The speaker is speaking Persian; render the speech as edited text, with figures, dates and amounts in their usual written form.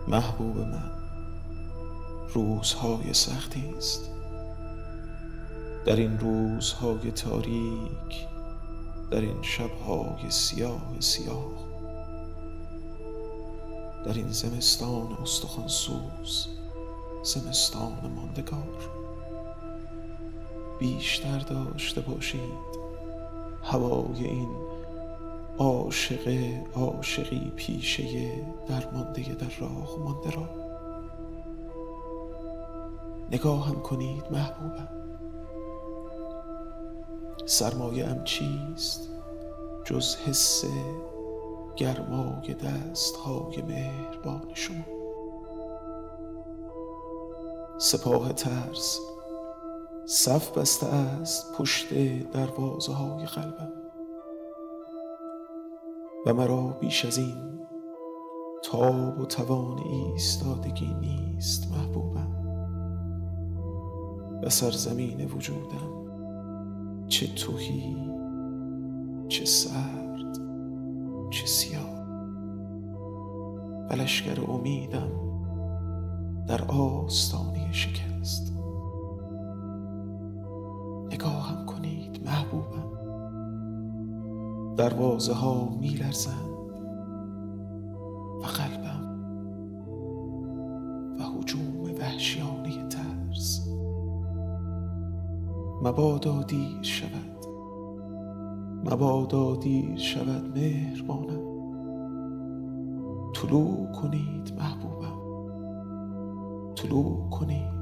محبوب من، روزهای سختی است. در این روزهای تاریک، در این شبهای سیاه سیاه، در این زمستان استخوان‌سوز، زمستان ماندگار، بیشتر داشته باشید هوای این عاشقی پیشه درمانده در راه مانده را. نگاهم کنید محبوبم، سرمایه ام چیست جز حس گرمای دستهای مهربان شما. سپاه ترس صف بسته است پشت دروازه های قلبم و مرا بیش از این تاب و توان ایستادگی نیست محبوبم. و سرزمین وجودم چه تهی، چه سرد، چه سیاه، و لشکر امیدم در آستانه شکست. نگاهم کنید محبوبم، دروازه ها می لرزند و قلبم و هجوم وحشیانه ترس. مبادا دیر شود، مبادا دیر شود مهربانم. طلوع کنید محبوبم، طلوع کنید.